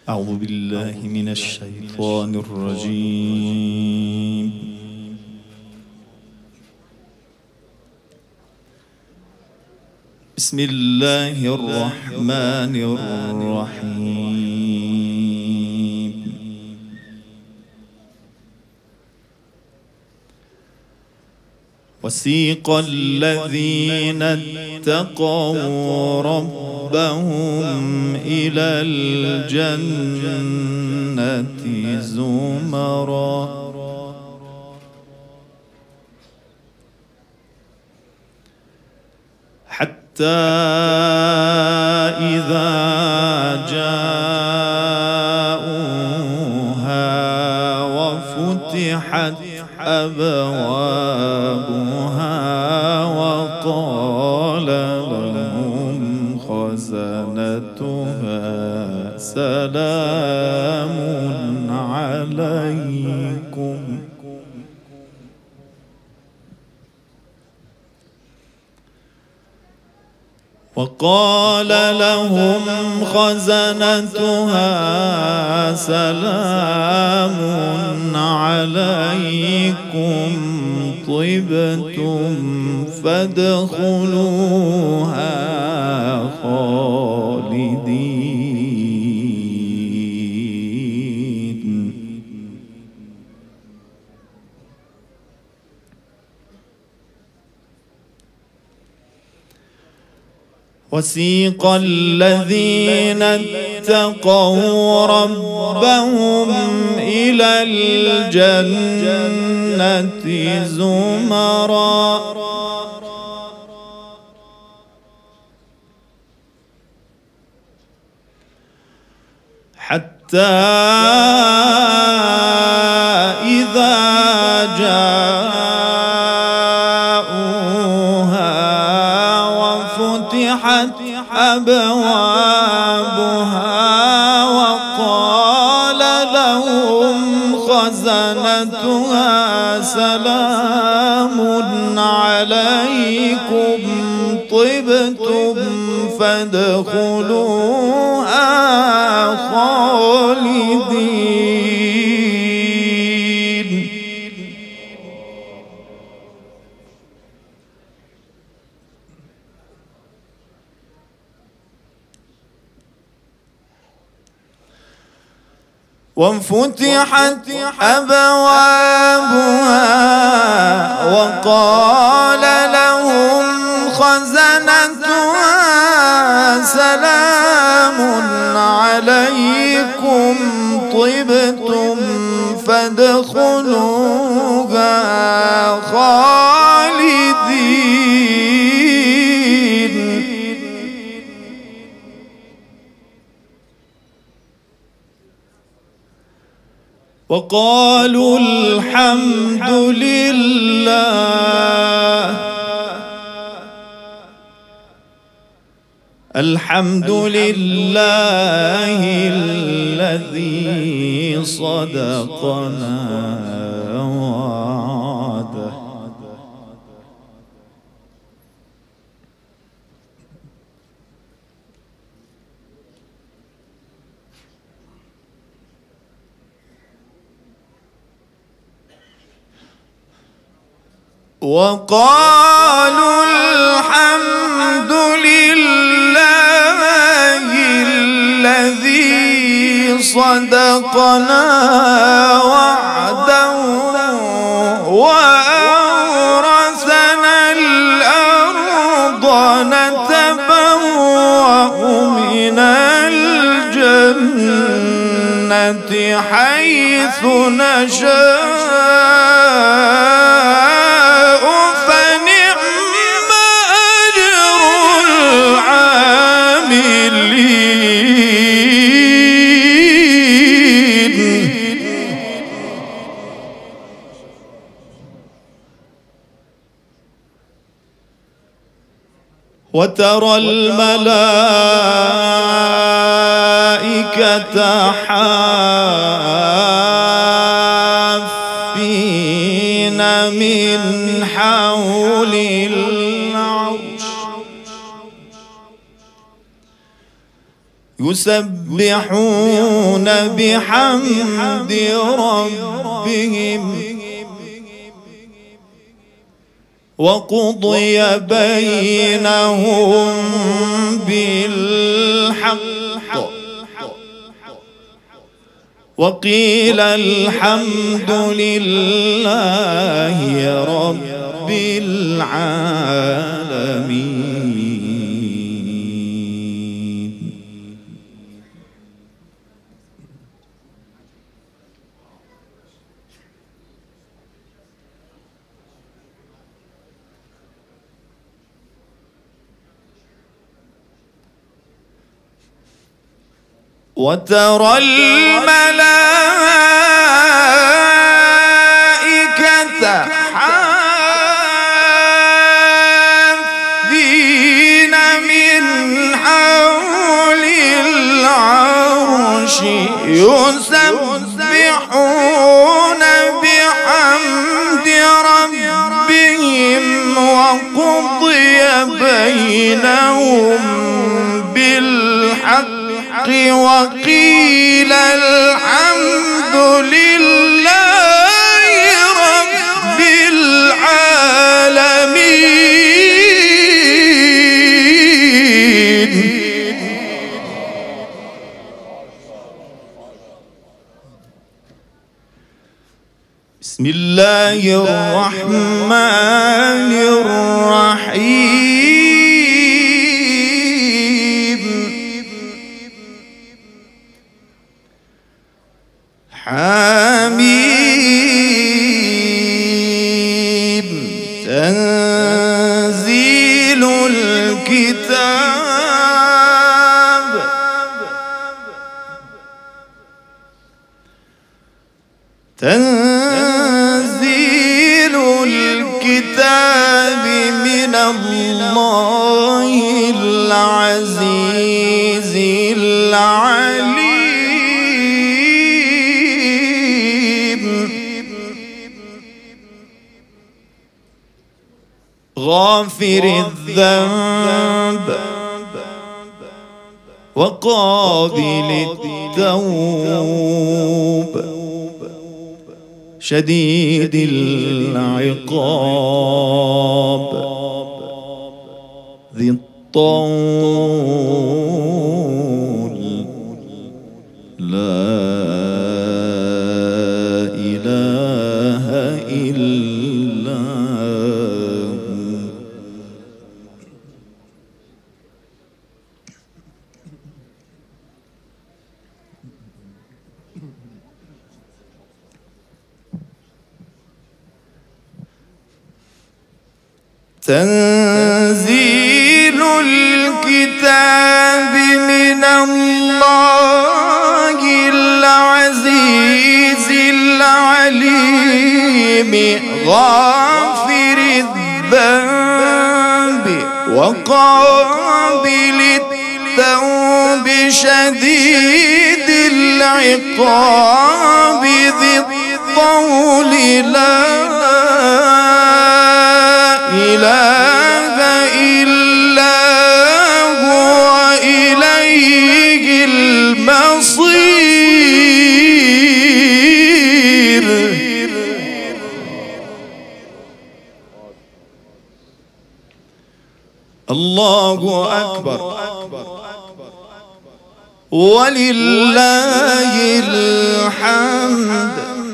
أعوذ بالله من الشيطان الرجيم. بسم الله الرحمن الرحيم. وسيق الذين اتقوا ربهم إلى الجنة زمرا حتى إذا جاءوها وفتحت أبوابها وقال لهم خزنتها سلام عليكم وقال لهم خزنتها سلام عليكم طبتم فادخلوها خالدين. وسيق الذين اتقوا ربهم إلى الجنة زمرا حتى إذا جاءوها وفتحت أبوابها وقال لهم خزنتها سلام عليكم طبتم فادخلوها خالدين. وفتحت أبوابها وقال لهم خزنتها سلام عليكم طبتم فادخلوها خالدين. وقالوا الحمد لله الذي صدقنا وعده وقالوا الحمد لله الذي صدقنا وعده وأورثنا الأرض نتبوأ من الجنة حيث نشاء فنعم أجر العاملين. وترى الملائكة حافين من حول العرش يسبحون بحمد ربهم وقضي بينهم بالحق وقيل الحمد لله رب العالمين. وترى الملائكة حافين من حول العرش يسبحون بحمد ربهم وقضي بينهم بالحق وقيل الحمد لله رب العالمين. بسم الله الرحمن الرحيم. حميم تنزيل الكتاب من الله العزيز العليم. غافر الذنب وقابل التوب شديد العقاب ذي الطول لا إله إلا هو. تنزيل الكتاب من الله العزيز العليم. غافر الذنب وقابل التوب شديد العقاب ذي الطول لا إله إلا هو إليه المصير. الله أكبر ولله الحمد.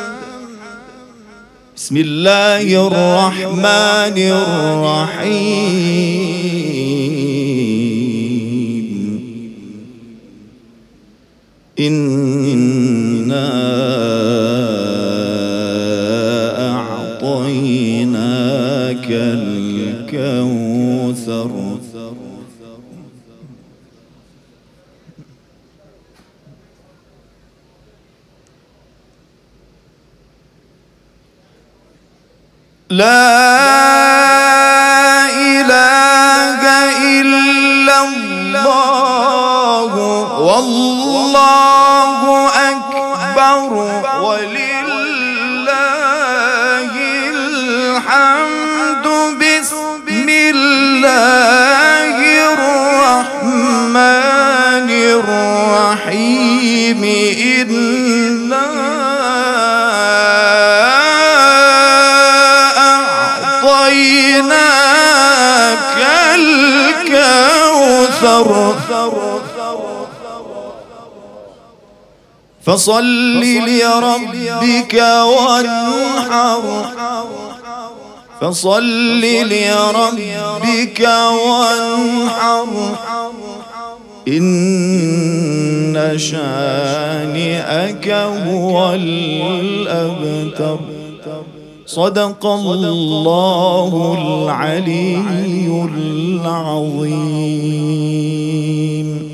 بسم الله الرحمن الرحيم. إنا أعطيناك الكوثر لا إله إلا الله والله أكبر ولله الحمد. بسم الله الرحمن الرحيم. الرحيم إنا أعطيناك الكوثر فصل لربك وانحر فصل لربك وانحر إن شانئك هو الأبتر. صدق الله العلي العظيم.